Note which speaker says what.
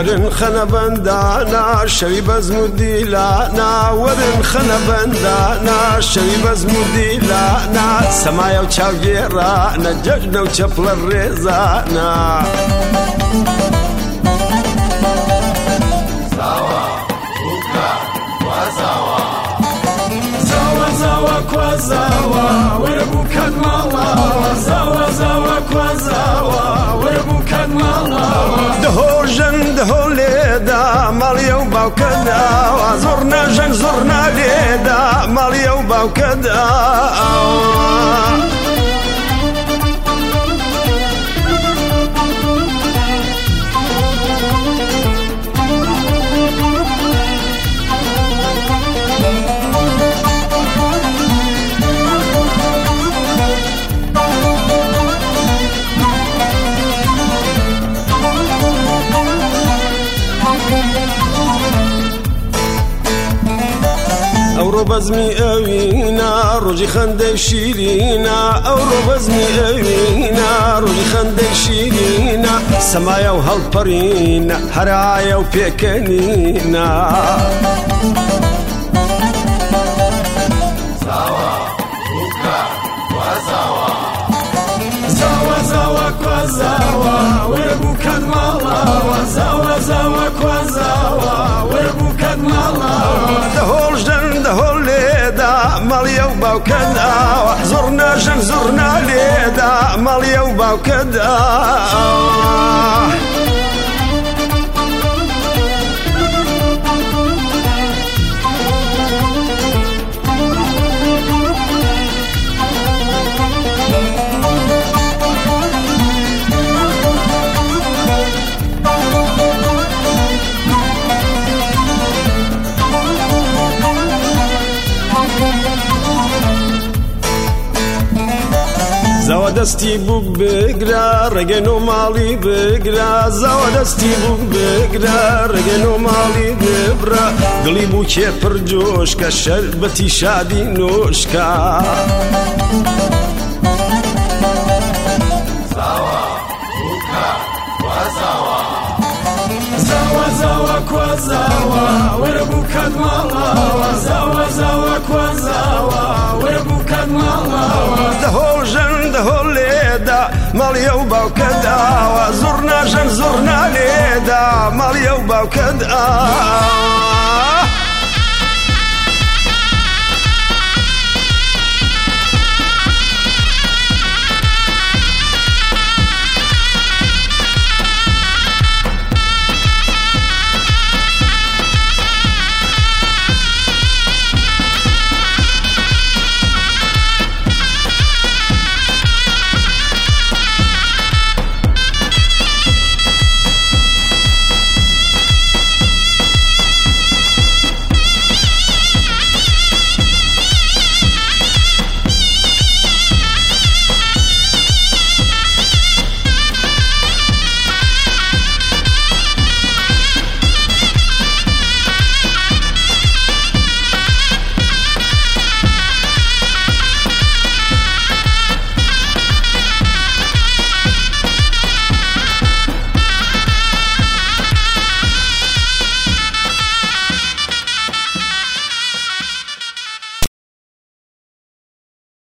Speaker 1: ورن خنا بندانا شوي بزمودي لانا ورن خنا بندانا شوي بزمودي لانا سمايا وشاوجيرا نججنا وشبل الرزانا
Speaker 2: زاوا بوكا وزاوا
Speaker 3: زاوا زاوا كوزاوا وربوكا مالا زاوا زاوا كوزاوا وربوكا مالا
Speaker 1: دهو جن دهو ليدا ماليا وباوكدا زرنا جن زرنا ليدا ماليا وباوكدا أورو بزمي أوينا روجي خندي شيرينا أورو بزمي أوينا روجي خندي شيرينا سمايا وهالبرينا هرايا وبيكنينا
Speaker 2: زاوا بوكا وزاوا
Speaker 3: زاوا زاوا كوزاوا وربوكا مالا زاوا زاوا كوزاوا وربوكا مالا
Speaker 1: دهول جن دهول ليدا ماليا وباوكدا زرنا جن زرنا ليدا ماليا وباوكدا زاوا دستي بوك بقرا رجنو مالي بقرا زاوا دستي بوك بقرا رجنو مالي بقرا قلبو كيبر جوشكا شربتي شادي نوشكا
Speaker 2: زاوا بوكا وزاوا
Speaker 3: زاوا زاوا كوزاوا وربوكا مالا زاوا زاوا كوزاوا وربوكا مالا
Speaker 1: دهول جن دهول ليدا ماليا وباوكدا زرنا جن زرنا ليدا ماليا وباوكدا